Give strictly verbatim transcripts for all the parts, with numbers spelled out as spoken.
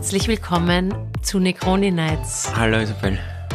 Herzlich willkommen zu Negroni Nights. Hallo Isabel.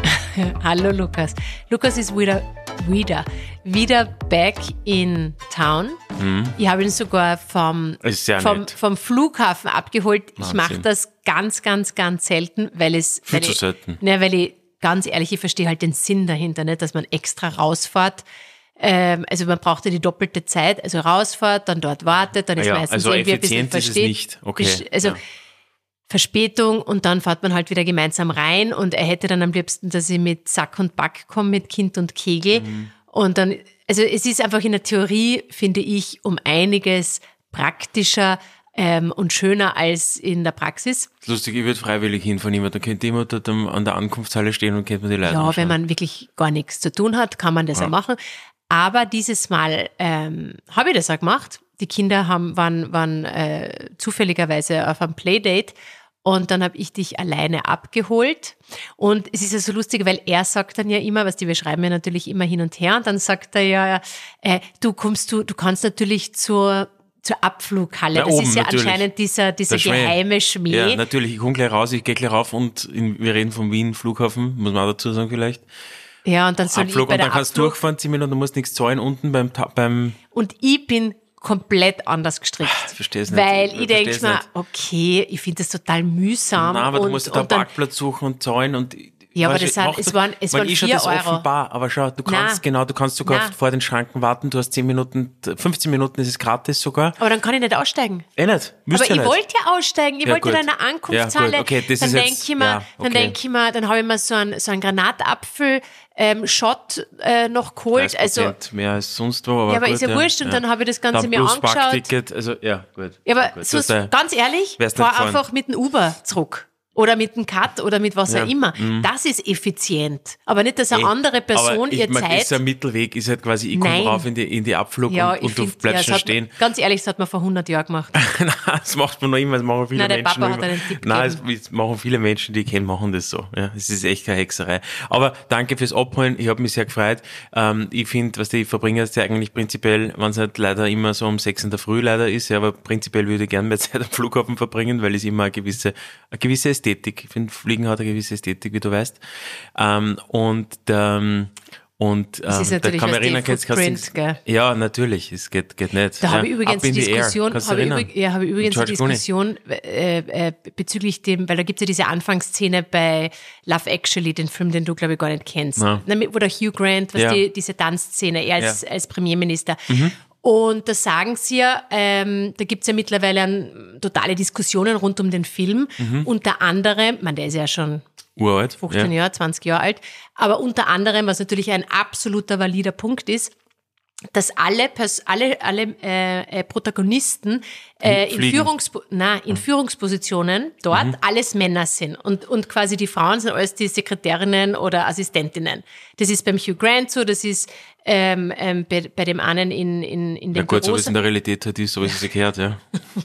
Hallo Lukas. Lukas ist wieder, wieder, wieder back in town. Mhm. Ich habe ihn sogar vom, vom, vom Flughafen abgeholt. Wahnsinn. Ich mache das ganz, ganz, ganz selten, weil es... Viel weil zu ich, selten. Ne, weil ich, ganz ehrlich, ich verstehe halt den Sinn dahinter, nicht, dass man extra rausfährt. Ähm, also man braucht ja die doppelte Zeit, also rausfährt, dann dort wartet, dann ist ja, meistens also irgendwie ein bisschen effizient ist es nicht. Okay. Also ja. Verspätung und dann fährt man halt wieder gemeinsam rein und er hätte dann am liebsten, dass ich mit Sack und Back komme, mit Kind und Kegel. Mhm. Und dann, also es ist einfach in der Theorie, finde ich, um einiges praktischer ähm, und schöner als in der Praxis. Lustig, ich würde freiwillig hinfahren, da könnte jemand dort an der Ankunftshalle stehen und könnte mir die Leute Ja, anschauen. wenn man wirklich gar nichts zu tun hat, kann man das ja, ja machen. Aber dieses Mal ähm, habe ich das auch gemacht. Die Kinder haben, waren, waren äh, zufälligerweise auf einem Playdate und dann habe ich dich alleine abgeholt. Und es ist ja so lustig, weil er sagt dann ja immer, was die, wir schreiben ja natürlich immer hin und her und dann sagt er ja, äh, du kommst, du, du kannst natürlich zur zur Abflughalle. Na, das oben, ist ja natürlich. Anscheinend dieser, dieser geheime Schmäh. Ja, natürlich. Ich komme gleich raus, ich gehe gleich rauf und in, wir reden vom Wien Flughafen, muss man auch dazu sagen vielleicht. Ja, und dann soll Abflug ich bei und der dann kannst du durchfahren, zehn Minuten, du musst nichts zahlen unten beim, beim und ich bin komplett anders gestrickt. Ich verstehe es nicht. Weil ich, ich denke mir, okay, ich finde das total mühsam. Nein, aber und, du musst ja da einen Parkplatz suchen und zahlen und ja, aber das sind, es waren, es waren vier das Euro. Offenbar, aber schau, du kannst, Nein. genau, du kannst sogar Nein. vor den Schranken warten, du hast zehn Minuten, fünfzehn Minuten ist es gratis sogar. Aber dann kann ich nicht aussteigen. Eh nicht, müsst Aber ja ich nicht. wollte ja aussteigen, ich ja, wollte gut. ja in der Ankunftshalle. Ja, okay, das dann ist denke jetzt, ich mir, ja, okay. dann denke ich mir, dann habe ich mir so einen, so einen Granatapfel, ähm, Shot, äh, noch geholt. Also, mehr als sonst wo, aber ja, aber gut, ist ja, ja wurscht und ja. dann habe ich das Ganze dann mir plus angeschaut. Parkticket, also, ja, gut. Ja, aber gut. so, Da, ganz ehrlich, fahr einfach mit dem Uber zurück. Oder mit dem Cut oder mit was ja. auch immer. Mhm. Das ist effizient. Aber nicht, dass eine Ey, andere Person aber ich, ihr man, Zeit... ist ein Mittelweg, ist halt quasi, ich komme rauf in die, in die Abflug ja, und, und du find, bleibst ja, schon hat, stehen. Ganz ehrlich, das hat man vor hundert Jahren gemacht. Nein, das macht man noch immer, das machen viele Nein, der Menschen. Papa hat einen Tipp Nein, gegeben. das machen viele Menschen, die ich kenne, machen das so. Ja, es ist echt keine Hexerei. Aber danke fürs Abholen, ich habe mich sehr gefreut. Ähm, ich finde, was die verbringen, ist ja eigentlich prinzipiell, wenn es halt leider immer so um sechs in der Früh leider ist, ja, aber prinzipiell würde ich gerne mehr Zeit am Flughafen verbringen, weil es immer eine gewisse, eine gewisse Ästhetik, ich finde, Fliegen hat eine gewisse Ästhetik, wie du weißt. Ähm, und ähm, und ähm, das ist natürlich da kann man was erinnern, kannst, Footprint, gell? Ja, natürlich, es geht, geht nicht. Da ja. habe ich übrigens die Diskussion, habe ich, übrig, ja, habe ich übrigens die Diskussion äh, äh, bezüglich dem, weil da gibt es ja diese Anfangsszene bei Love Actually, den Film, den du, glaube ich, gar nicht kennst. No. Wo der Hugh Grant, was ja. die, diese Tanzszene, er als, ja. als Premierminister. Mhm. Und da sagen sie ja, ähm, da gibt's ja mittlerweile ein, totale Diskussionen rund um den Film. Mhm. Unter anderem, man, der ist ja schon uralt, fünfzehn ja. Jahre, zwanzig Jahre alt, aber unter anderem, was natürlich ein absoluter valider Punkt ist, dass alle Pers- alle alle äh, äh, Protagonisten äh, in, Führungspo- na, in Führungspositionen dort mhm. alles Männer sind und und quasi die Frauen sind alles die Sekretärinnen oder Assistentinnen. Das ist beim Hugh Grant so, das ist ähm, ähm, bei, bei dem einen in in in den ja, gut, Büros. so wie es in der Realität halt ist, so wie es sich gehört, ja.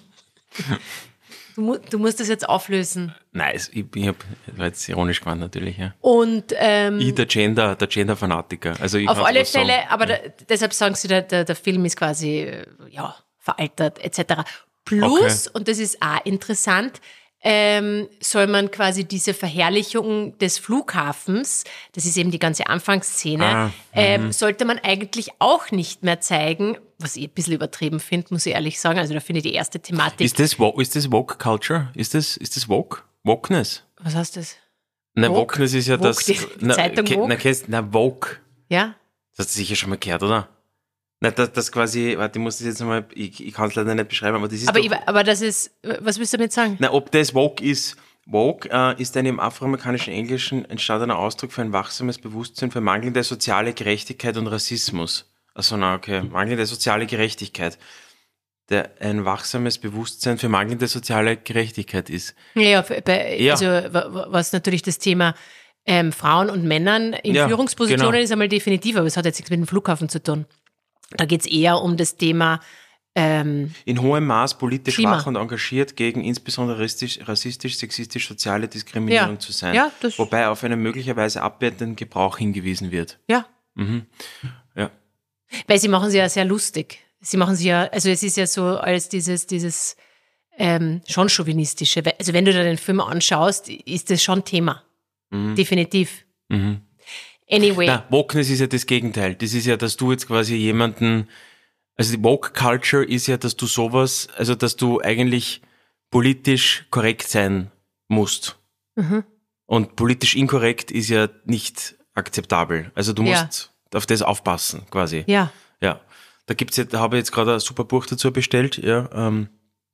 Du, mu- du musst das jetzt auflösen. Nein, es- ich, ich hab, das war jetzt ironisch gemeint natürlich, ja. Und ähm, Ich, der Gender, der Gender-Fanatiker. Also ich auf kann's alle was sagen. Fälle, aber ja. da, deshalb sagen sie, der, der, der Film ist quasi äh, ja, veraltert et cetera. Plus, Okay. und das ist auch interessant, ähm, soll man quasi diese Verherrlichung des Flughafens, das ist eben die ganze Anfangsszene, Ah, ähm, sollte man eigentlich auch nicht mehr zeigen, was ich ein bisschen übertrieben finde, muss ich ehrlich sagen. Also da finde ich die erste Thematik. Ist das, wo- ist das Woke Culture? Ist das, ist das Woke? Wokeness? Was heißt das? Na, Woke? Wokeness ist ja Woke, das. die na, Zeitung ke- Woke? Na, kennst, na, Woke. Ja? Das hast du sicher schon mal gehört, oder? Na, das, das quasi, warte, ich muss das jetzt nochmal, ich, ich kann es leider nicht beschreiben, aber das ist Aber, doch, ich, aber das ist, was willst du damit sagen? na, ob das Woke ist. Woke äh, ist ein im afroamerikanischen Englischen entstandener Ausdruck für ein wachsames Bewusstsein für mangelnde soziale Gerechtigkeit und Rassismus. Also, na, okay, mangelnde soziale Gerechtigkeit. Der ein wachsames Bewusstsein für mangelnde soziale Gerechtigkeit ist. Ja, bei, Ja. also wa- was natürlich das Thema ähm, Frauen und Männern in Ja, Führungspositionen genau. ist einmal definitiv, aber es hat jetzt nichts mit dem Flughafen zu tun. Da geht es eher um das Thema ähm, In hohem Maß politisch Klima. wach und engagiert gegen insbesondere rassistisch, rassistisch sexistisch, soziale Diskriminierung Ja. zu sein. Ja, das- wobei auf einen möglicherweise abwertenden Gebrauch hingewiesen wird. ja, Ja. weil sie machen sie ja sehr lustig. Sie machen sie ja, also es ist ja so als dieses, dieses ähm, schon chauvinistische. Also wenn du dir den Film anschaust, ist das schon Thema. Mhm. Definitiv. Mhm. Anyway. Na, Wokeness ist ja das Gegenteil. Das ist ja, dass du jetzt quasi jemanden, also die Woke-Culture ist ja, dass du sowas, also dass du eigentlich politisch korrekt sein musst. Mhm. Und politisch inkorrekt ist ja nicht akzeptabel. Also du musst ja. auf das aufpassen, quasi. Ja. Ja. Da gibt's jetzt, da habe ich jetzt gerade ein super Buch dazu bestellt, ja, ähm,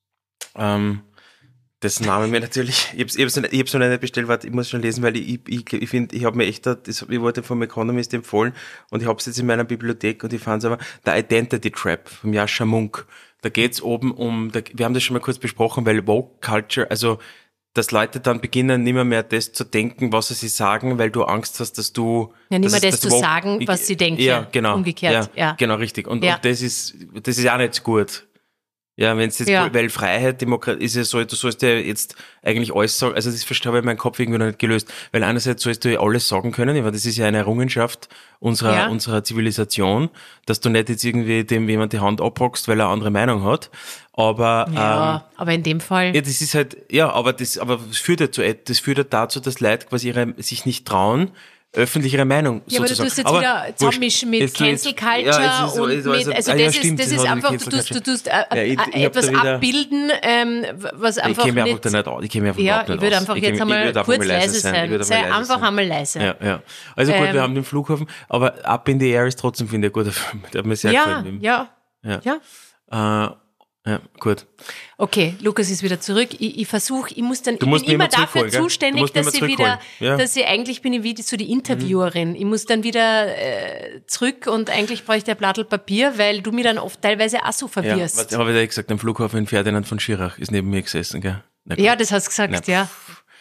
ähm, dessen Name mir natürlich, ich hab's, ich hab's, noch, ich hab's noch nicht bestellt, warte, ich muss schon lesen, weil ich, ich, ich finde, ich habe mir echt, das, ich wurde vom Economist empfohlen und ich habe es jetzt in meiner Bibliothek und ich fand es aber, The Identity Trap von Yascha Munk. Da geht's oben um, da, wir haben das schon mal kurz besprochen, weil Woke Culture, also, dass Leute dann beginnen, nicht mehr, mehr das zu denken, was sie sagen, weil du Angst hast, dass du... Ja, nicht mehr das, das zu Woke, sagen, was sie denken. Ja, genau. Umgekehrt, ja. ja. Genau, richtig. Und, ja. und das ist, das ist auch nicht gut. Ja, wenn es jetzt, ja. weil Freiheit, Demokratie ist ja so, du sollst ja jetzt eigentlich alles sagen, also das habe ich in meinem Kopf irgendwie noch nicht gelöst, weil einerseits sollst du ja alles sagen können, weil das ist ja eine Errungenschaft unserer, ja. unserer Zivilisation, dass du nicht jetzt irgendwie dem jemand die Hand abhockst, weil er eine andere Meinung hat, aber, ja, ähm, aber in dem Fall. Ja, das ist halt, ja, aber das, aber das führt ja zu, das führt ja dazu, dass Leute quasi ihre, sich nicht trauen, öffentlich ihre Meinung ja, sozusagen. Aber du tust jetzt aber wieder zusammenmischen mit Cancel Culture ja, ist, und ist, mit, also ah, ja, das stimmt, ist, das das ist einfach, du Cancel tust, du tust äh, ja, ich, ich etwas wieder, abbilden, ähm, was einfach ich nicht... Ich kenne mich einfach da nicht aus. Ich kenne mich einfach ja, nicht ich würde einfach ich jetzt mich, einmal kurz leise, leise sein. sein. Sei leise einfach sein. einmal leise. Ja, ja. Also gut, ähm, wir haben den Flughafen, aber Up in the Air ist trotzdem, finde ich, ein guter Film. Der hat mir sehr ja, gefallen. Ja, ja, ja. Äh, Ja, gut. Okay, Lukas ist wieder zurück. Ich, ich versuche, ich muss dann, du musst ich bin immer dafür gell? zuständig, dass ich wieder, ja. dass ich eigentlich bin ich wie so die Interviewerin. Mhm. Ich muss dann wieder äh, zurück und eigentlich brauche ich ein Blattl Papier, weil du mir dann oft teilweise auch so verwirrst. Ja, was habe ich da gesagt? Am Flughafen in Ferdinand von Schirach ist neben mir gesessen, gell? Ja, das hast du gesagt, Na, ja.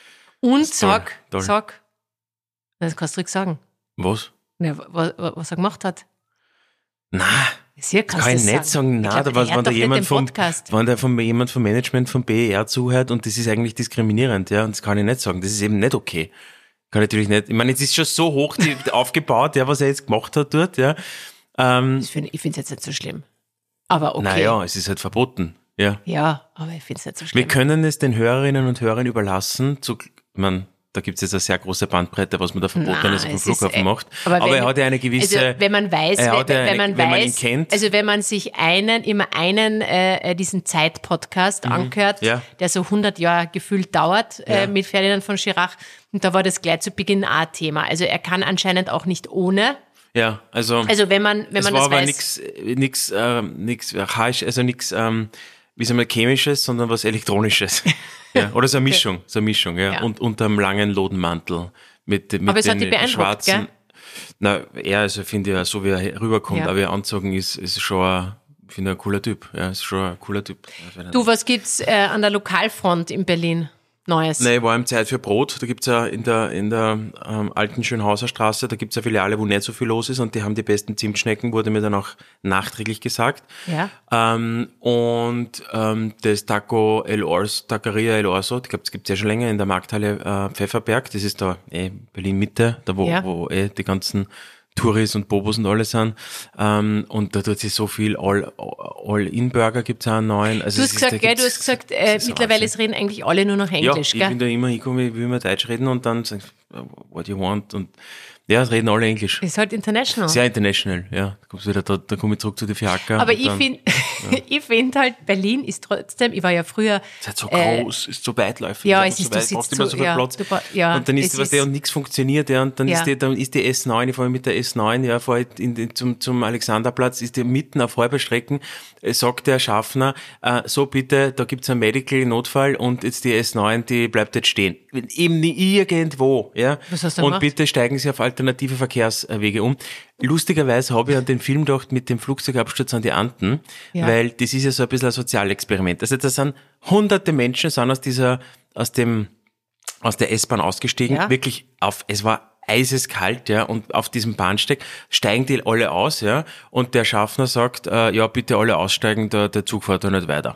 Und sag, toll, toll. sag, das kannst du ruhig sagen. Was? Ja, was, was er gemacht hat. Na. Sehr kann ich nicht sagen, nein, da war, wenn da jemand vom, wenn da von jemand vom Management vom B E R zuhört und das ist eigentlich diskriminierend, ja, und das kann ich nicht sagen, das ist eben nicht okay. Kann natürlich nicht, ich meine, es ist schon so hoch die, aufgebaut, ja, was er jetzt gemacht hat dort, ja. Ähm, ich finde es jetzt nicht so schlimm. Aber okay. Naja, es ist halt verboten, ja. Ja, aber ich finde es nicht so schlimm. Wir können es den Hörerinnen und Hörern überlassen, zu, man, da gibt es jetzt eine sehr große Bandbreite, was man da Verbotenes auf dem Flughafen ist, macht. Aber, aber wenn, er hat ja eine gewisse... Also wenn man weiß, wenn, ja wenn, eine, man wenn weiß, man ihn kennt. Also wenn man sich einen, immer einen, äh, diesen Zeit-Podcast mhm. angehört, ja. der so hundert Jahre gefühlt dauert, ja. äh, mit Ferdinand von Schirach, und da war das gleich zu Beginn auch Thema. Also er kann anscheinend auch nicht ohne. Ja, also... Also wenn man, wenn es man war das aber weiß... nix, nix, äh, nix archaisch, also nix, ähm, wie sagen wir, chemisches, sondern was elektronisches. Ja, oder so eine Mischung, so eine Mischung, ja. ja. Und unter einem langen Lodenmantel mit, mit aber es den hat dich beeindruckt, schwarzen. Gell? Na, er, also finde ich, so wie er rüberkommt, ja. aber er anzogen ist, ist schon ein, finde ich, ein cooler Typ. Ja, ist schon ein cooler Typ. Du, was gibt's äh, an der Lokalfront in Berlin Neues? Nein, ich war im Zeit für Brot, da gibt's ja in der, in der ähm, alten Schönhauser Straße, da gibt's eine Filiale, wo nicht so viel los ist und die haben die besten Zimtschnecken, wurde mir dann auch nachträglich gesagt. Ja. Ähm, und ähm, das Taco El Orso, Taqueria El Orso, ich glaube, das gibt's ja schon länger in der Markthalle äh, Pfefferberg, das ist da eh Berlin-Mitte, da wo, ja. wo eh die ganzen Touris und Bobos und alles sind. Ähm, und da tut sich so viel All, All-In-Burger gibt's auch einen neuen. Also du hast gesagt, gell, du hast gesagt, äh, mittlerweile reden eigentlich alle nur noch Englisch, ja, gell? ich bin da immer hingekommen, ich will immer Deutsch reden und dann sagen, what do you want? Und ja, es reden alle Englisch. Ist halt international. Sehr international, ja. Da kommst du wieder, da, da komme ich zurück zu den Fiaker. Aber ich finde, ja. ich finde halt, Berlin ist trotzdem, ich war ja früher. Es ist halt so groß, äh, ist so weitläufig. Ja, es ist, so du weit, sitzt immer so viel ja, Platz. Du, ja, und dann ist was der und nichts funktioniert, ja, und dann ja. ist die, dann ist die S neun, ich fahre mit der S neun, ja, fahre in, in, zum, zum Alexanderplatz, ist die mitten auf halber Strecken, äh, sagt der Schaffner, äh, so bitte, da gibt's einen Medical-Notfall und jetzt die S neun, die bleibt jetzt stehen. Eben nicht irgendwo, ja. Was hast du und gemacht? Bitte steigen Sie auf alternative Verkehrswege um. Lustigerweise habe ich an den Film gedacht mit dem Flugzeugabsturz an die Anden, ja. weil das ist ja so ein bisschen ein Sozialexperiment. Also da sind hunderte Menschen sind aus dieser, aus dem, aus der S-Bahn ausgestiegen, ja. wirklich auf, es war eiseskalt, ja, und auf diesem Bahnsteig steigen die alle aus, ja, und der Schaffner sagt, äh, ja, bitte alle aussteigen, der, der Zug fährt da nicht weiter.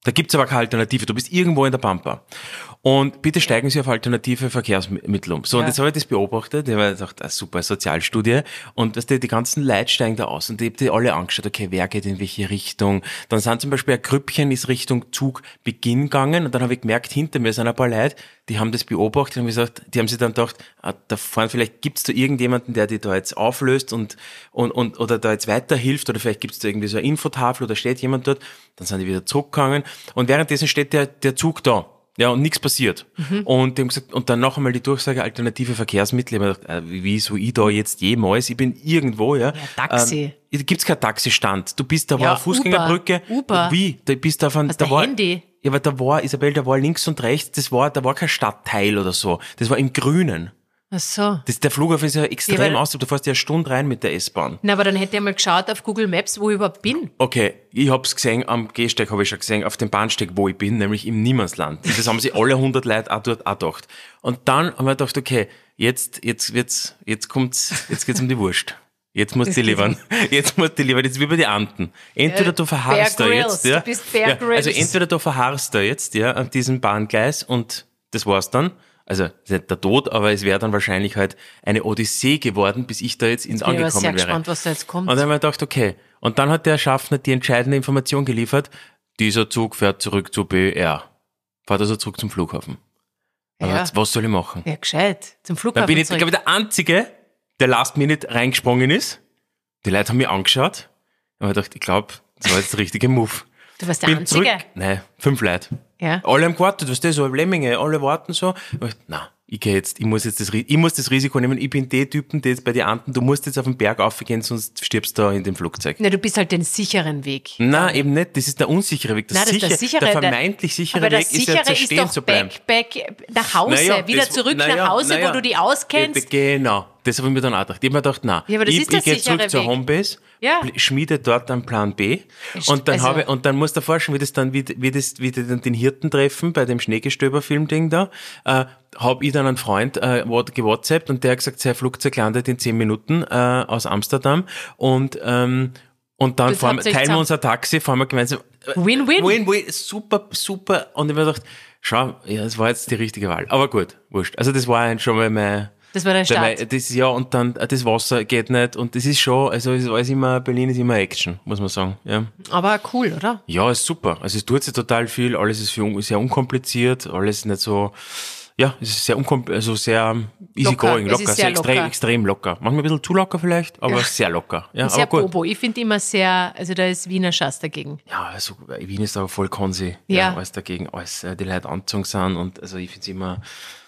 Da gibt's aber keine Alternative. Du bist irgendwo in der Pampa. Und bitte steigen Sie auf alternative Verkehrsmittel um. So, ja. Und jetzt habe ich das beobachtet. Ich habe gedacht, ah, super, Sozialstudie. Und weißt du, die ganzen Leute steigen da aus. Und ich habe die alle angeschaut, okay, wer geht in welche Richtung. Dann sind zum Beispiel ein Grüppchen ist Richtung Zugbeginn gegangen. Und dann habe ich gemerkt, hinter mir sind ein paar Leute, die haben das beobachtet und gesagt, die haben sich dann gedacht, ah, da vorne, vielleicht gibt's da irgendjemanden, der die da jetzt auflöst und, und, und, oder da jetzt weiterhilft, oder vielleicht gibt's da irgendwie so eine Infotafel oder steht jemand dort. Dann sind die wieder zurückgegangen. Und währenddessen steht der, der Zug da. Ja, und nichts passiert. Mhm. Und die haben gesagt, und dann noch einmal die Durchsage alternative Verkehrsmittel. Ich habe mir gedacht, äh, wie soll ich da jetzt jemals? Ich bin irgendwo, ja. Ja, Taxi. Ähm, da gibt's keinen Taxistand. Du bist, da war ja, eine Fußgängerbrücke. Uber. Uber. Wie? Da bist du auf ein, Was, da der war, Handy? Ja, aber da war, Isabel, da war links und rechts, das war, da war kein Stadtteil oder so. Das war im Grünen. Ach so. Das, der Flughafen ist ja extrem ja, aus, du fährst ja eine Stunde rein mit der S-Bahn. Na, aber dann hätte ich mal geschaut auf Google Maps, wo ich überhaupt bin. Okay, ich hab's gesehen, am Gehsteig habe ich schon gesehen, auf dem Bahnsteig, wo ich bin, nämlich im Niemandsland. Das haben sich alle hundert Leute auch dort auch gedacht. Und dann haben wir gedacht, okay, jetzt, jetzt wird's, jetzt kommt's, jetzt geht's um die Wurst. Jetzt musst du liefern. Jetzt musst du liefern. Jetzt wie bei den Anten. Entweder ja, du verharrst da jetzt, ja. Du bist Bear ja. Grylls. Also entweder du verharrst da jetzt, ja, an diesem Bahngleis und das war's dann. Also, ist nicht der Tod, aber es wäre dann wahrscheinlich halt eine Odyssee geworden, bis ich da jetzt ins angekommen wäre. Ich bin sehr gespannt, was da jetzt kommt. Und dann haben wir gedacht, okay. Und dann hat der Schaffner die entscheidende Information geliefert. Dieser Zug fährt zurück zu B R. Fährt also zurück zum Flughafen. Aber ja. jetzt, was soll ich machen? Ja, gescheit. Zum Flughafen Dann bin ich, zurück. glaube ich, der Einzige, der Last Minute reingesprungen ist. Die Leute haben mich angeschaut. Und ich dachte, ich glaube, das war jetzt der richtige Move. Du warst der bin Einzige? Zurück. Nein, fünf Leute. Ja. Alle haben gewartet, was ist das, so Lemminge, alle warten so. Ich dachte, nein, ich gehe jetzt, ich muss jetzt das, ich muss das Risiko nehmen. Ich bin der Typen, der jetzt bei den Anten, du musst jetzt auf den Berg aufgehen, sonst stirbst du da in dem Flugzeug. Na, du bist halt den sicheren Weg. Nein, eben nicht. Das ist der unsichere Weg. Das, Nein, das sicher, ist der sichere, der vermeintlich sichere aber Weg der ist ja zu ist stehen doch zu bleiben. back, back nach Hause, Naja, wieder das- zurück naja, nach Hause, naja. wo du dich auskennst. Genau. Das habe ich mir dann auch gedacht. Ich habe mir gedacht, nein, Ja, aber das ich, ist der ich gehe sichere zurück zur Weg. Homebase, Ja. bl- schmiede dort einen Plan B St- und dann also- habe und dann musst du forschen, wie das dann, wie, wie das, wie die dann den Hirten treffen bei dem Schneegestöber-Film-Ding da, äh, habe ich dann einen Freund äh, gewhatsappt und der hat gesagt, sein Flugzeug landet in zehn Minuten äh, aus Amsterdam und ähm, und dann Das fahren, habt ihr teilen wir zusammen- unser Taxi, fahren wir gemeinsam. äh, Win-win. Win-win, super, super. Und ich habe mir gedacht, schau, ja, das war jetzt die richtige Wahl. Aber gut, wurscht. Also das war schon mal mein Das war der Dabei, Start. das, ja, und dann, äh, das Wasser geht nicht, und das ist schon, also, es ist alles immer, Berlin ist immer Action, muss man sagen, ja. Aber cool, oder? Ja, ist super. Also, es tut sich total viel, alles ist für, sehr unkompliziert, alles nicht so, ja, es ist sehr unkompliziert, also sehr easy Locker. going, Es locker, ist sehr sehr extrem, locker. extrem locker. Manchmal ein bisschen zu locker vielleicht, aber Ja. sehr locker, ja, Sehr aber gut. Bobo. Ich finde immer sehr, also da ist Wiener Schatz dagegen. Ja, also, Wien ist aber voll konsi, Ja. ja, alles dagegen, alles, äh, die Leute angezogen sind, und, also, ich finde es immer,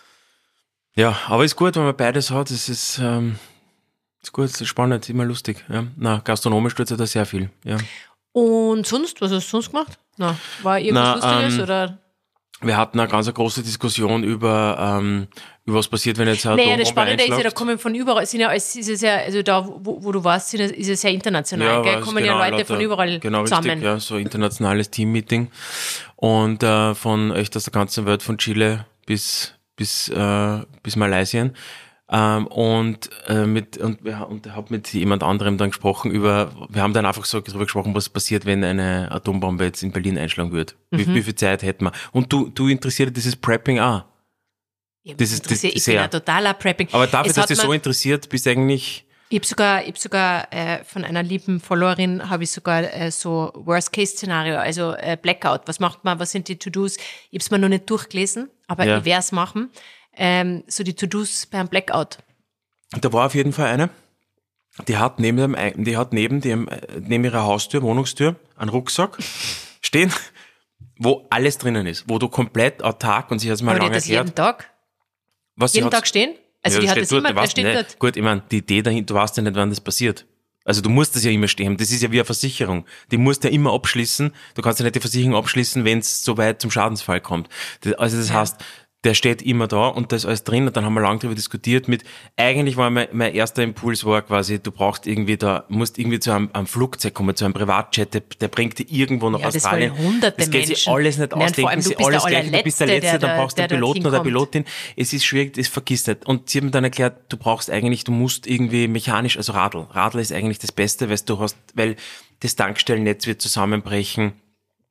ja, aber ist gut, wenn man beides hat, es ist, ähm, ist gut, ist spannend, immer lustig, ja. Na, gastronomisch tut sich da sehr viel, ja. Und sonst, was hast du sonst gemacht? Na, war irgendwas Na, Lustiges ähm, oder? Wir hatten eine ganz große Diskussion über, ähm, über was passiert, wenn jetzt eine Naja, das Atombombe Spannende ist ja, da einschlägt. kommen von überall, sind ja, es ist es ja, also da, wo, wo du warst, sind, es- ist es sehr international, gell? aber es Kommen genau, ja Leute lauter- von überall genau, zusammen. Richtig, ja, so internationales Teammeeting. Und äh, von echt aus der ganzen Welt, von Chile bis bis äh, bis Malaysia. Ähm, und äh, mit und wir und habe mit jemand anderem dann gesprochen über, wir haben dann einfach so darüber gesprochen, was passiert, wenn eine Atombombe jetzt in Berlin einschlagen würde. Wie, Mhm. wie viel Zeit hätten wir? Und du du interessiert dich dieses Prepping auch. Ja, Das ist- das interessiert- ich sehr. bin ein totaler Prepping. Aber dafür, Es dass hat dich mir- so interessiert, bist du eigentlich. Ich habe sogar, ich hab sogar äh, von einer lieben Followerin habe ich sogar äh, so Worst-Case-Szenario, also äh, Blackout. Was macht man, was sind die To-Dos? Ich habe es mir noch nicht durchgelesen, aber Ja. ich werde es machen. Ähm, so die To-Dos beim Blackout. Da war auf jeden Fall eine, die hat neben dem, Ei- die hat neben dem, neben ihrer Haustür, Wohnungstür, einen Rucksack stehen, wo alles drinnen ist, wo du komplett autark, und sie hat es mal Aber die lange hat das jeden erklärt, Tag, was sie jeden hat. Tag stehen? Also Ja, die das hat steht das dort, immer, du der weißt steht nicht. dort. Gut, ich meine, die Idee dahinter, du weißt ja nicht, wann das passiert. Also du musst das ja immer stehen. Das ist ja wie eine Versicherung. Die musst du ja immer abschließen. Du kannst ja nicht die Versicherung abschließen, wenn es so weit zum Schadensfall kommt. Das, also das Ja. heißt, der steht immer da und da ist alles drin, und dann haben wir lange darüber diskutiert mit, eigentlich war mein, mein erster Impuls war quasi, du brauchst irgendwie da, musst irgendwie zu einem, einem Flugzeug kommen, zu einem Privatjet, der, der bringt dich irgendwo nach Ja, das Australien. wollen hunderte das geht sich Menschen. alles nicht Nein, vor ausdenken, allem, du sie bist der alles gleich, du bist der Allerletzte, Letzte, der dann da- brauchst du der einen Piloten oder eine dorthin Pilotin. Es ist schwierig, das vergisst nicht. Und sie haben dann erklärt, du brauchst eigentlich, du musst irgendwie mechanisch, also Radl. Radl ist eigentlich das Beste, weil du hast, weil das Tankstellennetz wird zusammenbrechen.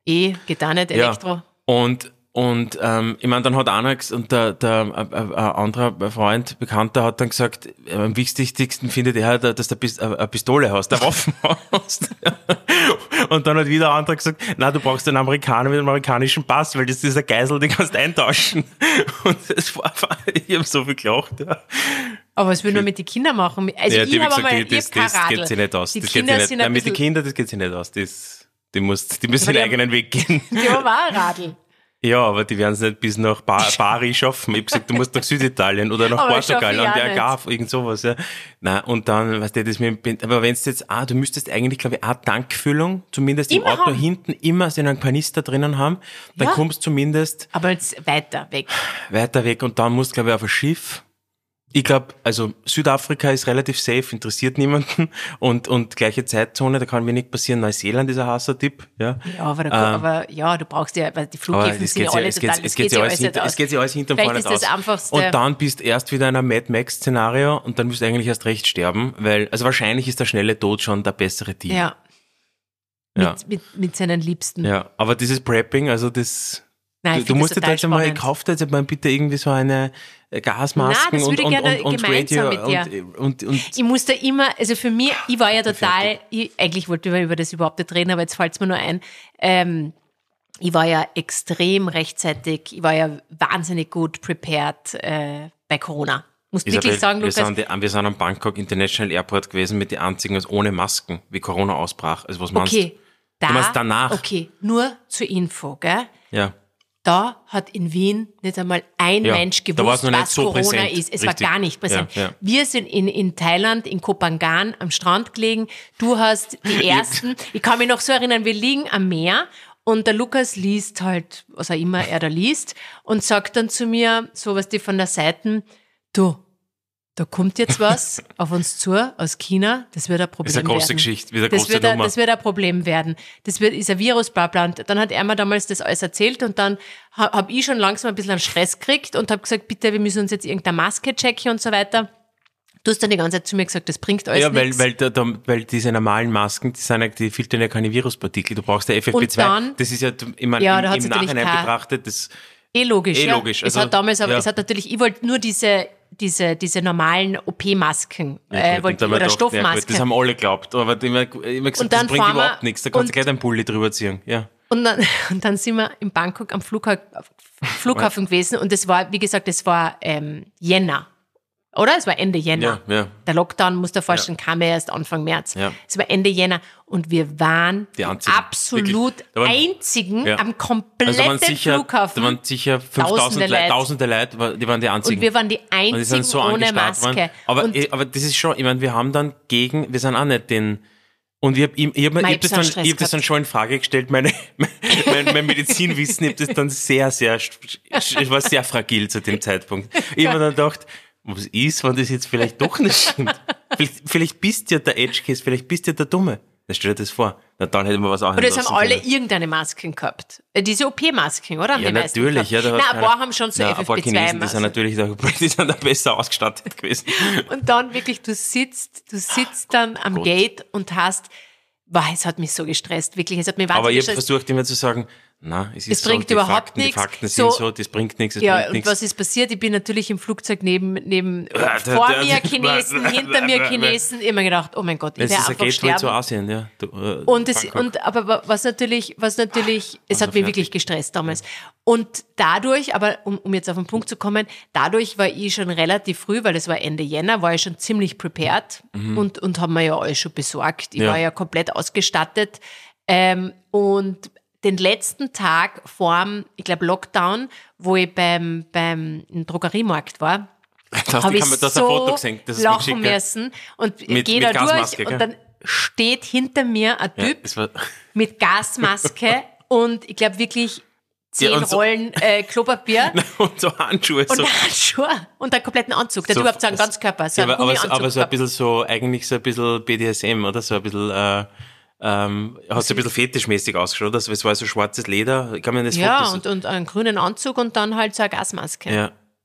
Eh, geht auch nicht, Elektro. Ja. Und Und ähm, ich meine, dann hat einer ges- und der, der äh, äh, ein anderer Freund, Bekannter, hat dann gesagt, äh, am wichtigsten findet er, dass du Pist- äh, eine Pistole hast, eine Waffe hast. Und dann hat wieder ein anderer gesagt, na, du brauchst einen Amerikaner mit einem amerikanischen Pass, weil das ist ein Geisel, den kannst du eintauschen. Und das war, ich habe so viel gelacht. Ja. Aber was will man mit den Kindern machen? Also Ja, ich die habe hab gesagt, einmal, die- ich das, hab kein das Radl. geht sich nicht aus. Die Das geht Kinder sich nicht. sind Nein, ein mit den bisschen, Kindern, das geht sich nicht aus. Das, die, musst, die müssen Aber die ihren haben- eigenen Weg gehen. die haben auch ein Radl. Ja, aber die werden es nicht bis nach ba- Bari schaffen. Ich hab gesagt, du musst nach Süditalien oder nach Aber das Portugal, schaff ich an auch der nicht. Algarve, irgend sowas, ja. Nein, und dann, weißt du, das mit, aber wenn's jetzt, ah, du müsstest eigentlich, glaube ich, eine Tankfüllung, zumindest im Immer Auto haben. hinten, immer so einen Kanister drinnen haben, dann Ja. kommst du zumindest Aber jetzt weiter weg. weiter weg und dann musst du, glaube ich, auf ein Schiff. Ich glaube, also Südafrika ist relativ safe, interessiert niemanden und, und gleiche Zeitzone, da kann wenig passieren. Neuseeland ist ein heißer Tipp, ja. Ja, aber, da, Ähm, aber ja, du brauchst ja, weil die Aber Flughäfen es sind geht ja alle es total, geht, es geht sich alles nicht hinter, aus. es geht sich alles hinter Vielleicht vorne ist das aus. einfachste- Und dann bist erst wieder in einem Mad Max Szenario und dann wirst du eigentlich erst recht sterben, weil, also wahrscheinlich ist der schnelle Tod schon der bessere Deal. Ja. Ja. Mit, mit, mit seinen Liebsten. Ja, aber dieses Prepping, also das, Nein, du, ich du find musst das dir total jetzt einmal, spannend. kauf dir jetzt mal bitte irgendwie so eine äh, Gasmasken Nein, das und, würde ich und, gerne und, und gemeinsam Radio mit dir. und, und, und, Ich muss da immer, also für mich, ich war ja total, ich, eigentlich wollte ich über das überhaupt nicht reden, aber jetzt fällt es mir nur ein. Ähm, ich war ja extrem rechtzeitig, ich war ja wahnsinnig gut prepared äh, bei Corona. Muss Isabel, wirklich sagen, wir, Lukas, sind, die- wir sind am Bangkok International Airport gewesen mit den einzigen, also ohne Masken, wie Corona ausbrach. Also was meinst okay, da, meinst danach? okay, nur zur Info, gell? du? Ja. Da hat in Wien nicht einmal ein Ja, Mensch da war's gewusst, noch nicht was so Corona präsent. ist. Es Richtig. war gar nicht präsent. Ja, ja. Wir sind in, in Thailand, in Kopangan am Strand gelegen. Du hast die ersten, ich kann mich noch so erinnern, wir liegen am Meer und der Lukas liest halt, was auch immer er da liest und sagt dann zu mir, so was die von der Seite, du, da kommt jetzt was auf uns zu aus China, das wird ein Problem Das ist eine große werden. Geschichte, wieder eine Das große wird, ein, Nummer. das wird ein Problem werden. Das wird, ist ein Virus, bla bla. Und dann hat er mir damals das alles erzählt und dann ha, habe ich schon langsam ein bisschen einen Stress gekriegt und habe gesagt, bitte, wir müssen uns jetzt irgendeine Maske checken und so weiter. Du hast dann die ganze Zeit zu mir gesagt, das bringt alles Ja, weil, nichts. weil, da, da, weil diese normalen Masken, die, sind ja, die filtern ja keine Viruspartikel. Du brauchst ja F F P zwei. Und dann- das ist ja, ich meine, Ja, da im, hat's im natürlich Nachhinein kein- betrachtet, das, Eh logisch, Eh ja. logisch. Es Also, hat damals, aber ja. es hat natürlich, ich wollte nur diese, diese, diese normalen O P-Masken, äh, gut, wollte, und dann oder hab ich gedacht, ja, gut, Stoffmasken. das haben alle geglaubt. Aber ich hab immer, immer gesagt, Und dann das bringt fahren wir- überhaupt nichts. Da kannst du und- gleich deinen Pulli drüber ziehen. Ja. Und dann, und dann sind wir in Bangkok am Flugha Flughafen gewesen und es war, wie gesagt, es war ähm, Jänner. Oder? Es war Ende Jänner. Ja, ja. Der Lockdown, musst du dir vorstellen, kam ja erst Anfang März. Ja. Es war Ende Jänner und wir waren Die einzigen. absolut Wirklich. Da waren- einzigen Ja. am kompletten Also da waren sicher, Flughafen. da waren sicher fünftausend Tausende Leute, Leute. tausende Leute, war- die waren die einzigen. und wir waren die Und die einzigen sind so ohne angestarrt Maske. worden. Aber, und eh, aber das ist schon, ich meine, wir haben dann gegen, wir sind auch nicht den, und ich habe ich, ich hab, mir- ich Mei, hab das, ich hab dann, so einen ich hab das Stress dann schon in Frage gestellt, meine, mein, mein Medizinwissen, ich habe das dann sehr, sehr, ich war sehr fragil zu dem Zeitpunkt. Ich habe mir dann gedacht, was ist, wenn das jetzt vielleicht doch nicht stimmt? Vielleicht, vielleicht bist du ja der Edge Case, vielleicht bist du ja der Dumme. Dann stell dir das vor. Na, dann hätten wir was auch Und es haben alle irgendeine Masken gehabt. Äh, Diese O P-Masken, oder? Haben Ja, die meisten natürlich. Ja, gehabt. da hat Nein, ein paar haben schon so Nein, ein paar F F P Chinesen, die sind zwei-Masken. natürlich da, die sind da besser ausgestattet gewesen. Und dann wirklich, du sitzt, du sitzt dann am Gott. Gate und hast, wow, es hat mich so gestresst, wirklich, es hat mich Aber wahnsinnig ich habe gestresst. versucht immer zu sagen, na, es ist Es bringt so, die überhaupt Fakten, nichts. Die Fakten So- sind so, das bringt nichts, es Ja, bringt und nichts. was ist passiert? Ich bin natürlich im Flugzeug neben, neben da- vor da- mir Chinesen, hinter mir Chinesen, immer gedacht, oh mein Gott, ich Es werde ist ein einfach Gateway zu sterben. Asien, ja. Du, äh, Und es, Bangkok. und, aber wa- was natürlich, was natürlich, es Also hat mich fertig. wirklich gestresst damals. Und dadurch, aber um, um jetzt auf den Punkt zu kommen, dadurch war ich schon relativ früh, weil es war Ende Jänner, war ich schon ziemlich prepared und, und haben mir ja alles schon besorgt. Ich Ja. war ja komplett ausgestattet. Ähm, und den letzten Tag vorm, ich glaube, Lockdown, wo ich beim, beim im Drogeriemarkt war, Das hast habe du ich kann man- das so ein Foto gesehen, das ist mir lachen geschickt, gell? müssen und Mit- gehe mit da durch Gasmaske, gell? und dann steht hinter mir ein Ja, Typ es war, mit Gasmaske und ich glaube wirklich zehn Ja, und so- Rollen äh, Klopapier und so Handschuhe. und so, Handschuhe und einen kompletten Anzug. Der so- Typ hat so einen Ganzkörper, so ja, einen aber, aber, so- Gummianzug aber so ein gehabt. bisschen so, eigentlich so ein bisschen B D S M, oder? So ein bisschen, äh, ähm, hat so ein bisschen fetischmäßig ausgeschaut, oder? Es war so schwarzes Leder. Ich kann mir das Ja, Foto so- und, und einen grünen Anzug und dann halt so eine Gasmaske. Ja. Was?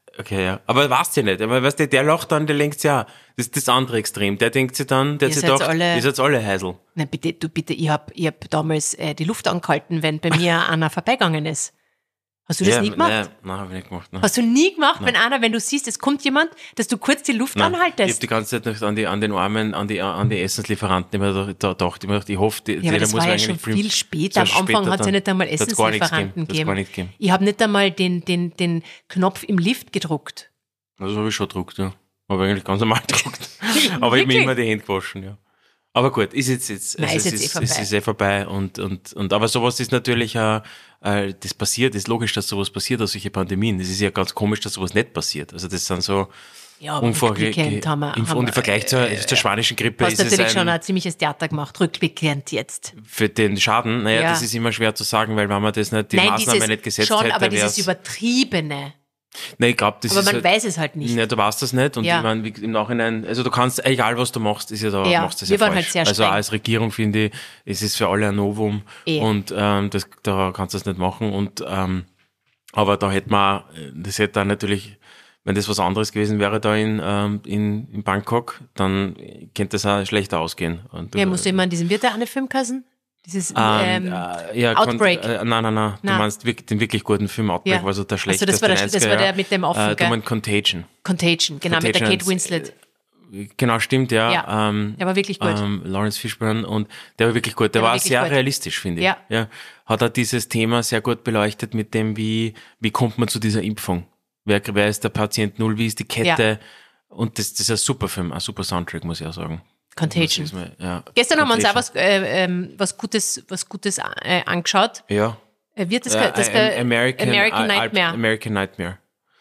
Okay, ja. Aber weißt du ja nicht. Aber weißt du, der lacht dann, der denkt ja, das ist das andere Extrem. Der denkt sich dann, der hat sich gedacht, alle, ihr seid alle Heisel. Nein, bitte, du bitte, ich hab, ich hab damals äh, die Luft angehalten, wenn bei mir einer vorbeigegangen ist. Hast du das ja, nie gemacht? Nein, nein habe ich nicht gemacht. Nein. Hast du nie gemacht, nein. wenn einer, wenn du siehst, es kommt jemand, dass du kurz die Luft nein. anhaltest? Ich habe die ganze Zeit noch an, die, an den Armen, an die, an die Essenslieferanten immer gedacht. Ich, mir gedacht, ich hoffe, die, ja, aber das muss war ja eigentlich schon viel, viel später. Am Anfang hat es ja nicht einmal Essenslieferanten gegeben. gegeben. Ich habe nicht einmal den, den, den Knopf im Lift gedruckt. Das habe ich schon gedruckt, ja. Habe eigentlich ganz normal gedruckt. Aber ich habe mir immer die Hände gewaschen, ja. Aber gut, ist jetzt, jetzt, Nein, also ist es, jetzt ist, eh es ist eh vorbei und, und, und, aber sowas ist natürlich, äh, äh, das passiert, ist logisch, dass sowas passiert, aus solche Pandemien. Es ist ja ganz komisch, dass sowas nicht passiert. Also das sind so, ja, rückblickend haben wir, im, und im Vergleich zur, äh, zur spanischen Grippe ist es natürlich ein, schon ein ziemliches Theater gemacht, rückblickend jetzt. Für den Schaden, naja, ja. das ist immer schwer zu sagen, weil wenn man das nicht, die Nein, Maßnahme dieses, nicht gesetzt schon, hätte, aber dieses Übertriebene. Nein, ich glaube, das aber ist man halt, weiß es halt nicht. Ja, du weißt das nicht und ja. ich meine, im Nachhinein, also du kannst, egal was du machst, ist ja da, ja, machst du das wir ja waren falsch. Halt sehr also streng. als Regierung finde ich, es ist für alle ein Novum eh. und ähm, das, da kannst du das nicht machen und ähm, aber da hätte man, das hätte dann natürlich, wenn das was anderes gewesen wäre da in, ähm, in, in Bangkok, dann könnte das auch schlechter ausgehen. Und, ja, musst du immer an diesem, wird der eine Filmkassen? Dieses ähm, ähm, äh, ja, Outbreak. Kon- äh, nein, nein, nein, Na. du meinst wirklich, den wirklich guten Film Outbreak, ja. war so der schlechteste. Also das war der, das war der mit dem Offen, äh, Du meinst Contagion. Contagion, genau, Contagion mit der Kate Winslet. Genau, stimmt, ja. ja. Ähm, der war wirklich gut. Ähm, Lawrence Fishburne und der war wirklich gut. Der, der war, war sehr gut. realistisch, finde ich. Ja. ja. Hat er dieses Thema sehr gut beleuchtet mit dem, wie, wie kommt man zu dieser Impfung? Wer, wer ist der Patient Null? Wie ist die Kette? Ja. Und das, das ist ein super Film, ein super Soundtrack, muss ich auch sagen. Contagion. Mal, ja. Gestern Contagion. haben wir uns auch was, äh, ähm, was Gutes, was Gutes äh, angeschaut. Ja. Wird das, ja, das äh, American, American I, Nightmare. American Nightmare.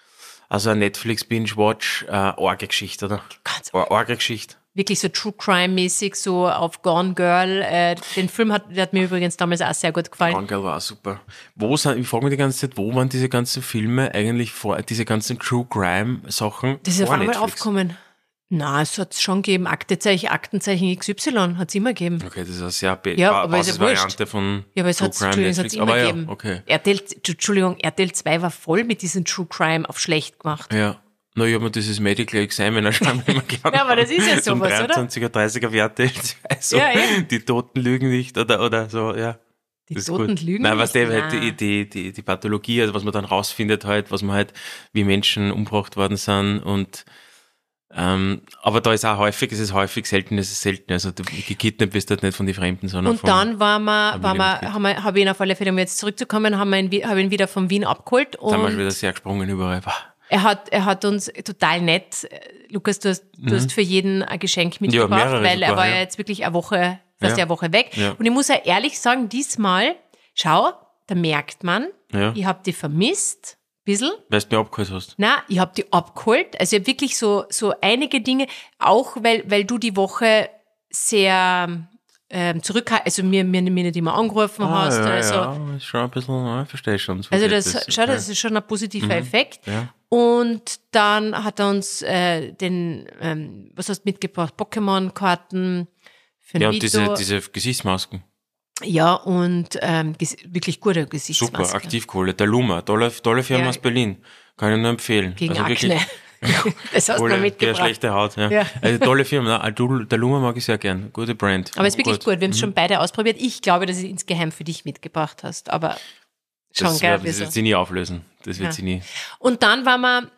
Also ein Netflix-Binge-Watch, äh, Orge-Geschichte, oder? Ganz Orge-Geschichte. Wirklich so True Crime-mäßig, so auf Gone Girl. Äh, den Film hat, der hat mir übrigens damals auch sehr gut gefallen. Gone Girl war auch super. Wo sind, ich frage mich die ganze Zeit, wo waren diese ganzen Filme eigentlich vor, diese ganzen True Crime-Sachen? Das ist auf einmal aufgekommen. Na, es hat es schon gegeben. Aktenzeichen, Aktenzeichen X Y hat es immer gegeben. Okay, das ist eine sehr be- ja, aber ist ja Variante von ja, aber es True hat's, Crime Entschuldigung, es hat's immer aber gegeben. Ja, okay. R T L, Entschuldigung, R T L zwei war voll mit diesem True Crime auf schlecht gemacht. Ja. Na, ich habe mir dieses Medical Examiner schon immer gerne. Ja, aber das ist ja sowas, oder? dreiundzwanziger, dreißiger Werte. Also, ja, eben. Die Toten lügen nicht oder, oder so, ja. Die Toten gut. lügen Nein, nicht? was der halt die, die, die, die Pathologie, also was man dann rausfindet halt, was man halt, wie Menschen umgebracht worden sind und Ähm, aber da ist auch häufig, es ist häufig, selten es ist selten. Also du gekidnappt bist halt nicht von den Fremden, sondern und von... Und dann waren wir, waren wir, haben wir, habe ich ihn auf alle Fälle, um jetzt zurückzukommen, haben wir ihn, habe ihn wieder von Wien abgeholt. Und da haben wir schon wieder sehr gesprungen überall. Er hat, er hat uns total nett, Lukas, du hast, mhm. du hast für jeden ein Geschenk mitgebracht, ja, weil er sogar, war ja. ja jetzt wirklich eine Woche, fast ja. eine Woche weg. Ja. Und ich muss ja ehrlich sagen, diesmal, schau, da merkt man, ja. ich habe die vermisst. Bisschen. Weil du mich abgeholt hast. Nein, ich habe die abgeholt. Also ich habe wirklich so, so einige Dinge, auch weil, weil du die Woche sehr ähm, zurück, also mir, mir, mir nicht immer angerufen ah, hast. Ja, oder so. ja, ist schon ein bisschen, ja, verstehe ich schon. So also das, das, schau, okay. das ist schon ein positiver mhm. Effekt. Ja. Und dann hat er uns äh, den, ähm, was hast du mitgebracht? Pokémon-Karten für ein Ja, Video. diese, diese Gesichtsmasken. Ja, und ähm, ges- wirklich gute Gesichtsmasken. Super, Aktivkohle, der Luma, tolle, tolle Firma Ja. aus Berlin. Kann ich nur empfehlen. Gegen also Akne. wirklich, Das hast du Kohle, noch mitgebracht. Ja, schlechte Haut, ja. Ja. Also tolle Firma, der Luma mag ich sehr gern. Gute Brand. Aber es ist wirklich gut. gut. Wir haben es Mhm. schon beide ausprobiert. Ich glaube, dass ich es insgeheim für dich mitgebracht hast. Aber schon, das gell? Wird, das wird sie nie auflösen. Das wird Ja. sie nie. Und dann waren wir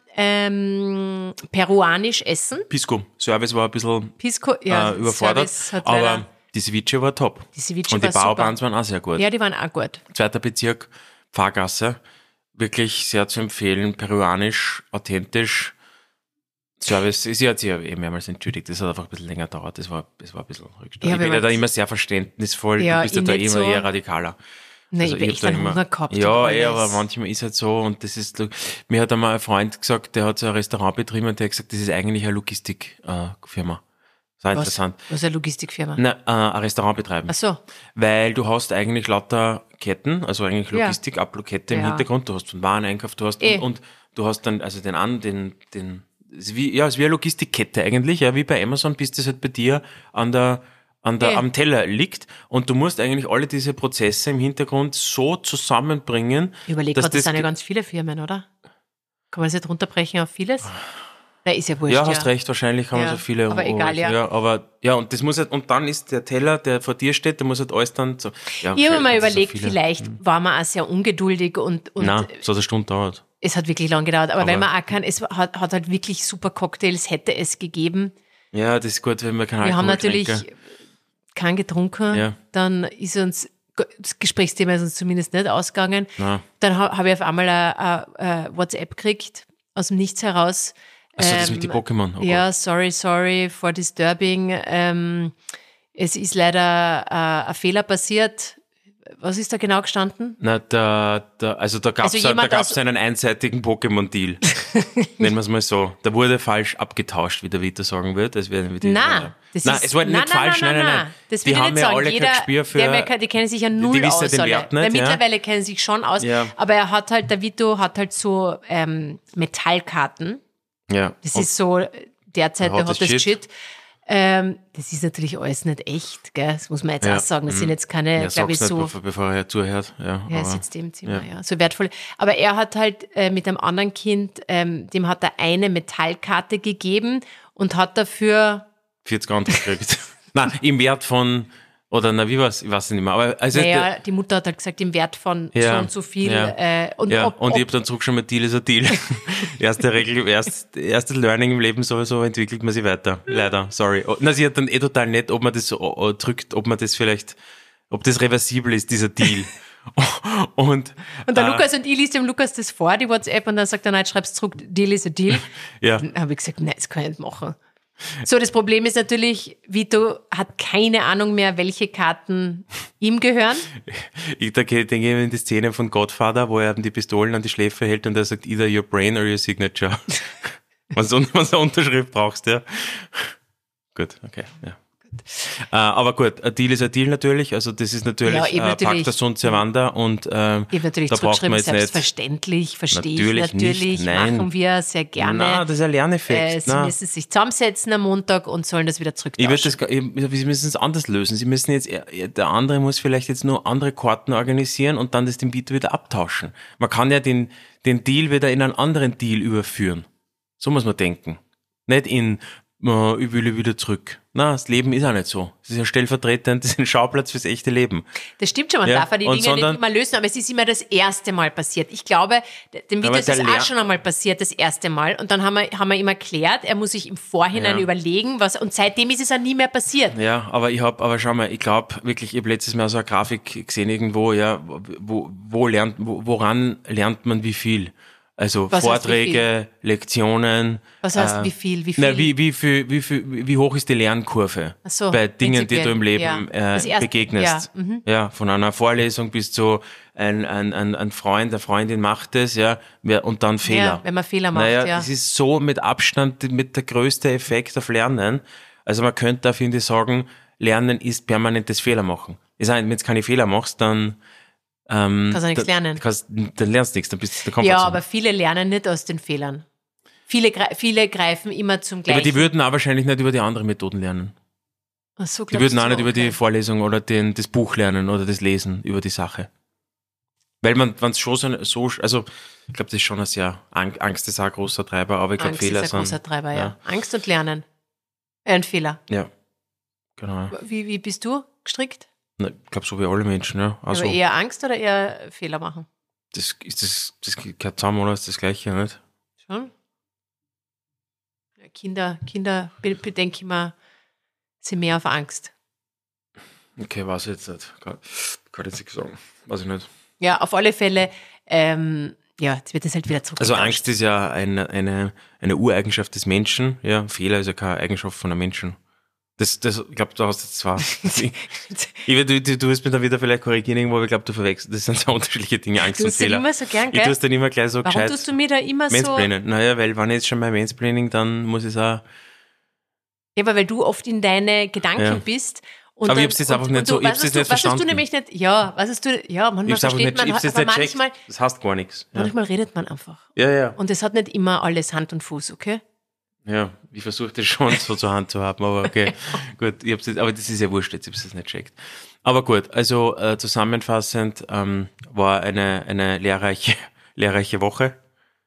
ähm, peruanisch essen. Pisco. Service war ein bisschen Pisco, ja, äh, überfordert. Service hat aber leider- die Ceviche war top. Die Ceviche Und die war super. Baobans waren auch sehr gut. Ja, die waren auch gut. Zweiter Bezirk, Pfarrgasse. Wirklich sehr zu empfehlen. Peruanisch, authentisch. Service, sie hat sich ja eh mehrmals entschuldigt, das hat einfach ein bisschen länger gedauert, das war, das war ein bisschen rückständig. Ja, ich bin wenn ja da man- immer sehr verständnisvoll, Ja, du bist ja ich da nicht immer so. eher radikaler. Nein, Also ich habe hab echt da einen immer- Hunger gehabt. Ja, und eh, alles. aber manchmal ist halt so und das ist, mir hat einmal ein Freund gesagt, der hat so ein Restaurant betrieben und der hat gesagt, das ist eigentlich eine Logistikfirma. Das war Was? interessant. Was ist eine Logistikfirma? Nein, äh, ein Restaurant betreiben. Ach so. Weil du hast eigentlich lauter Ketten, also eigentlich Ja. Logistik, Ablokette im Ja. Hintergrund, du hast von Wareneinkauf, du hast Eh. und, und du hast dann, also den an, den, den, es ist wie, ja, es ist wie eine Logistikkette eigentlich, ja, wie bei Amazon, bis das halt bei dir an der, an der, Eh. am Teller liegt und du musst eigentlich alle diese Prozesse im Hintergrund so zusammenbringen, Ich überlege dass gerade, das das sind ja ge- ganz viele Firmen, oder? Kann man das nicht runterbrechen auf vieles? Na, ist ja wurscht. Ja, hast ja. recht, wahrscheinlich kann man Ja, so viele. aber egal, ja. ja. Aber, ja, und das muss halt, und dann ist der Teller, der vor dir steht, der muss halt alles dann so. Ja, Ich habe mir mal das ist so überlegt, viele. vielleicht war man auch sehr ungeduldig und, und Nein, so hat eine Stunde dauert. es hat wirklich lang gedauert. Aber, Aber- wenn man auch kann, es hat, hat halt wirklich super Cocktails, hätte es gegeben. Ja, das ist gut, wenn wir keinen Wir haben Alkohol natürlich trinken. keinen getrunken. Ja. Dann ist uns, das Gesprächsthema ist uns zumindest nicht ausgegangen. Nein. Dann ha- habe ich auf einmal eine, eine WhatsApp gekriegt, aus dem Nichts heraus. Achso, das Ähm, mit den Pokémon. Oh ja, Gott. sorry, sorry for disturbing. Ähm, es ist leider äh, ein Fehler passiert. Was ist da genau gestanden? Na, da, da, also da gab es Also da jemand gab's aus- einen einseitigen Pokémon-Deal. Nennen wir es mal so. Da wurde falsch abgetauscht, wie der Vito sagen wird. Das wäre die, Nein, das nein, ist, es war nicht nein, falsch, nein, nein, nein, nein, nein. Das Die will ich haben nicht ja sagen. alle kein Jeder, Gespür für- die, haben ja, kein- die kennen sich ja null die wissen ja aus. den alle. Wert nicht, Weil ja. mittlerweile kennen sie sich schon aus. Ja. Aber er hat halt, der Vito hat halt so ähm, Metallkarten. Ja. Das Und- ist so derzeit der Hottest hottest Shit. Shit. Ähm, das ist natürlich alles nicht echt, gell? Das muss man jetzt Ja. auch sagen. Das sind jetzt keine, ja, glaube ich, sag's nicht, so. bevor, bevor er zuhört. Ja, Ja, er aber- sitzt im Zimmer, ja. ja. So wertvoll. Aber er hat halt äh, mit einem anderen Kind, ähm, dem hat er eine Metallkarte gegeben und hat dafür, vierzig andere gekriegt. Nein, im Wert von, oder na, wie war's? Ich weiß es nicht mehr. Aber also naja, die Mutter hat halt gesagt, im Wert von Ja, so und so viel. ja. Äh, und ja, ob, und ob, ich habe dann zurück schon mal Deal ist ein Deal. erste Regel, erst, erste Learning im Leben sowieso entwickelt man sich weiter. Leider, sorry. Oh, na, sie hat dann eh total nett, ob man das so oh, oh, drückt, ob man das vielleicht, ob das reversibel ist, dieser Deal. und, und der äh, Lukas und ich liest dem Lukas das vor, die WhatsApp, und dann sagt er, nein, schreib's zurück, Deal ist ein Deal. ja, Dann habe ich gesagt, nein, das kann ich nicht machen. So, das Problem ist natürlich, Vito hat keine Ahnung mehr, welche Karten ihm gehören. ich da gehe- denke ich in die Szene von Godfather, wo er eben die Pistolen an die Schläfe hält und er sagt, either your brain or your signature. wenn du eine Unterschrift brauchst, ja. Gut, okay, ja. Äh, aber gut, ein Deal ist ein Deal natürlich, also das ist natürlich, Ja, eben äh, natürlich. Pacta sunt servanda und ähm, Ich habe natürlich da braucht zurückgeschrieben, man jetzt nicht, selbstverständlich, verstehe ich Natürlich natürlich, nicht, nein. machen wir sehr gerne. na, das ist ein Lerneffekt. äh, sie na. müssen sich zusammensetzen am Montag und sollen das wieder Ich zurücktauschen. würde das, gar- ich- Sie müssen es anders lösen. Sie müssen jetzt, der andere muss vielleicht jetzt nur andere Karten organisieren und dann das dem Vito wieder abtauschen. Man kann ja den, den Deal wieder in einen anderen Deal überführen. So muss man denken. Nicht in, oh, ich will wieder zurück. Na, das Leben ist auch nicht so. Es ist ja stellvertretend, das ist ein Schauplatz fürs echte Leben. Das stimmt schon, man Ja, darf ja die und Dinge sondern- nicht immer lösen, aber es ist immer das erste Mal passiert. Ich glaube, dem Vito aber ist das der auch Lehr- schon einmal passiert, das erste Mal. Und dann haben wir, haben wir ihm erklärt, er muss sich im Vorhinein Ja. überlegen, was, und seitdem ist es auch nie mehr passiert. Ja, aber ich hab, aber schau mal, ich glaube wirklich, ich habe letztes Mal so eine Grafik gesehen irgendwo, ja, wo, wo lernt, wo, woran lernt man wie viel? Also Was heißt Vorträge, Lektionen. Was heißt äh, wie viel? Wie viel? Na, wie, wie, viel, wie, viel, wie hoch ist die Lernkurve Ach so, bei Dingen, die prinzipiell, du im Leben ja. Das äh, erste- begegnest? ja, mhm. Ja, von einer Vorlesung bis zu ein, ein, ein, ein Freund, eine Freundin macht es, ja, wer- und dann Fehler. Ja, wenn man Fehler macht, naja, ja. das ist so mit Abstand mit der größte Effekt auf Lernen. Also man könnte da, finde ich, sagen, Lernen ist permanentes Fehler machen. Ich sage, wenn du keine Fehler machst, dann ähm, Kannst du nichts da- lernen. Kannst, dann lernst du nichts, dann bist du der Ja, Komfortzone. aber viele lernen nicht aus den Fehlern. Viele, gre- viele greifen immer zum Ja, gleichen. aber die würden auch wahrscheinlich nicht über die anderen Methoden lernen. Ach so, Die glaubst würden du? auch nicht über die Okay. Vorlesung oder den, das Buch lernen oder das Lesen über die Sache. Weil man, wenn es schon so, so, also ich glaube, das ist schon ein sehr, Ang- Angst ist auch ein großer Treiber, aber ich glaube, Angst Fehler ist ein großer sind. Treiber, ja. ja. Angst und Lernen. Äh, ein Fehler. Ja, genau. Wie, wie bist du gestrickt? Na, ich glaube, so wie alle Menschen, ja. Also, aber eher Angst oder eher Fehler machen? das, ist das, das gehört zusammen, oder? Ist das Gleiche, nicht? Schon? Ja, Kinder, Kinder, be- bedenke ich mal, sind mehr auf Angst. Okay, weiß ich jetzt nicht. Kann, kann ich jetzt nicht sagen. Weiß ich nicht. Ja, auf alle Fälle, ähm, ja, jetzt wird das halt wieder zurück. Also Angst ist ja eine, eine, eine Ureigenschaft des Menschen. Ja, Fehler ist ja keine Eigenschaft von einem Menschen. Das, das, ich glaube, du hast jetzt zwei. ich, ich, du, du, du wirst mich dann wieder vielleicht korrigieren irgendwo, aber ich glaube, du verwechselst. Das sind so unterschiedliche Dinge, Angst Du und hast ja Fehler. immer so gern, Ich tue gell? es dann immer gleich so Warum gescheit. tust du mir da immer so... Mansplainen. Naja, weil wenn ich jetzt schon bei Mansplaining, dann muss ich es auch. Ja, aber weil du oft in deine Gedanken Ja. bist. Und Aber ich dann- hab's jetzt und- einfach und nicht du- so- ich hab's was jetzt hast du- nicht was hast du verstanden. nämlich nicht, ja, was hast du, ja, manchmal Ich hab's einfach versteht nicht, man, ich hab's jetzt aber nicht manchmal, checkt. Das heißt gar nichts. Ja, manchmal redet man einfach. ja. ja. Und es hat nicht immer alles Hand und Fuß, okay? Ja, ich versuche das schon so zur Hand zu haben, aber okay, gut, ich hab's jetzt, aber das ist ja wurscht, jetzt ich hab's jetzt nicht checkt. Aber gut, also äh, zusammenfassend ähm, war eine eine lehrreiche lehrreiche Woche.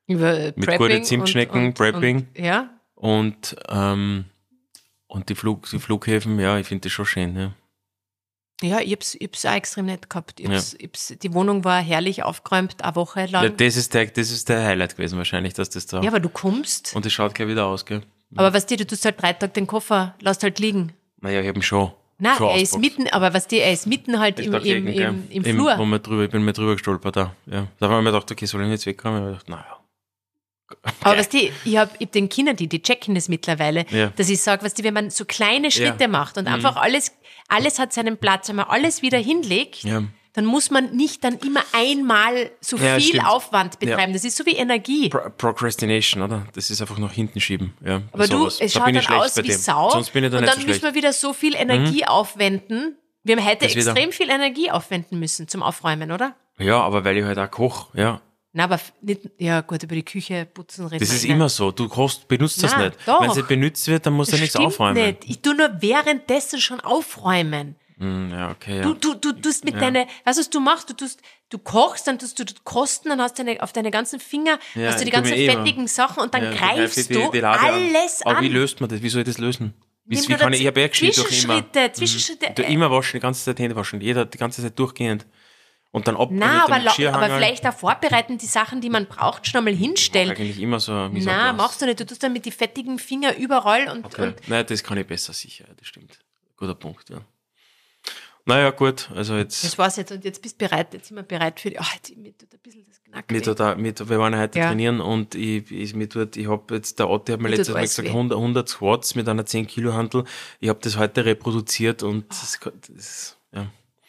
Über mit Prepping guten Zimtschnecken, und, und, Prepping. Und, ja. Und, ähm, und die, Flug, die Flughäfen, ja, ich finde das schon schön. Ja, ja ich hab's, ich hab's auch extrem nett gehabt. Ich hab's, ja. ich hab's, die Wohnung war herrlich aufgeräumt, eine Woche lang. Ja, das ist der, das ist der Highlight gewesen wahrscheinlich, dass das da... Ja, aber du kommst. Und es schaut gleich wieder aus, gell? Aber was dir, du tust halt drei Tage den Koffer, lässt halt liegen. Naja, ich hab ihn schon. Nein, schon er ist mitten, aber was dir, er ist mitten halt im, im, im, im Flur. Im, wo wir drüber, ich bin mir drüber gestolpert da. Ja. Da haben wir mir gedacht, okay, soll ich jetzt wegkommen? Ich habe gedacht, naja. Okay. Aber was die, ich habe hab den Kindern, die, die checken das mittlerweile, ja. dass ich sage, was die, wenn man so kleine Schritte ja. macht und mhm. einfach alles, alles hat seinen Platz, wenn man alles wieder hinlegt, ja. dann muss man nicht dann immer einmal so ja, viel stimmt. Aufwand betreiben. Ja. Das ist so wie Energie. Pro- Procrastination, oder? Das ist einfach nach hinten schieben. Ja, aber du, es da schaut dann aus wie dem. Sau. Sonst bin ich dann und nicht dann so müssen wir wieder so viel Energie mhm. aufwenden. Wir haben heute das extrem wieder. viel Energie aufwenden müssen zum Aufräumen, oder? Ja, aber weil ich halt auch koche, ja. Nein, aber nicht, ja gut, über die Küche putzen reden. Das ist immer so. Du kochst, benutzt Nein, das nicht. Doch. Wenn sie benutzt wird, dann musst du nichts aufräumen. Nicht. Ich tue nur währenddessen schon aufräumen. Mm, ja, okay, ja. Du, du, du tust mit ja. deine, weißt du, was du machst? Du tust, du kochst, dann tust du kosten, dann hast du deine, auf deine ganzen Finger, ja, hast du die ganzen fettigen Sachen und dann ja, greifst die, du die alles an. Aber wie löst man das? Wie soll ich das lösen? Wie, Nimm wie kann ich, ich habe ja geschrieben durch immer. Zwischenschritte, Zwischenschritte. Mhm. Du immer waschen, die ganze Zeit Hände waschen, jeder, die ganze Zeit durchgehend. Und dann ab Nein, aber, aber vielleicht auch vorbereiten, die Sachen, die man braucht, schon einmal hinstellen. Eigentlich immer so. Nein, machst du nicht. Du tust dann mit den fettigen Fingern überall und, okay. und Nein, das kann ich besser, sicher. Das stimmt. Guter Punkt, ja. Naja, gut, also jetzt. Das war's jetzt und jetzt bist du bereit. Jetzt sind wir bereit für die. Ach, jetzt, mir tut ein bisschen das Knack. Mir tut auch, mir, wir waren heute ja. trainieren und ich, ich, mir tut, ich habe jetzt, der Otti hat mir, mir letztes Mal gesagt, hundert, hundert Squats mit einer zehn Kilo Hantel. Ich habe das heute reproduziert und oh. das, das, ja.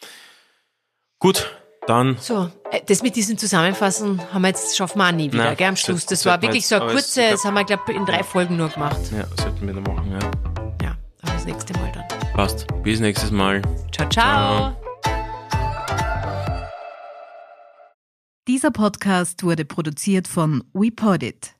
Gut. Dann. So, das mit diesem Zusammenfassen haben wir jetzt, schaffen wir auch nie wieder, Nein, gell, am Schluss. Das, das war wirklich jetzt, so eine kurze, glaub, das haben wir, glaube ich, in drei Folgen nur gemacht. Ja, sollten wir da machen, ja. Ja, aber das nächste Mal dann. Passt. Bis nächstes Mal. Ciao, ciao. ciao. Dieser Podcast wurde produziert von WePodit.